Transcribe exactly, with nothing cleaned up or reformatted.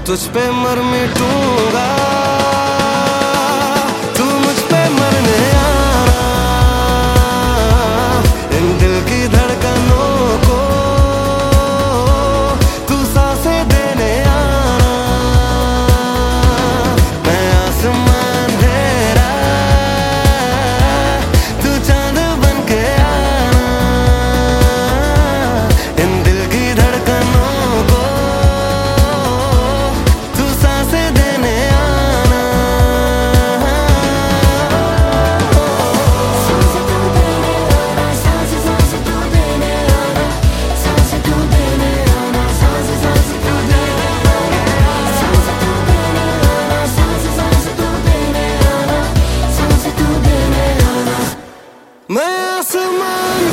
तुझ पे मर मिटूंगा, तू मुझ पे मरने आना, इन दिल की धड़कनों को तू सांसें देने आना। मैं आसमान अंधेरा, तू चांद बन के आना, इन दिल की धड़कनों को तू सांसें देने आना। सांसें तू देने आना, सांसें सांसें तू देने आना, सांसें तू देने आना, सांसें सांसें तू देने आना, सांसें तू देने आना, सांसें सांसें तू देने आना, सांसें तू देने आना। मैं आसमान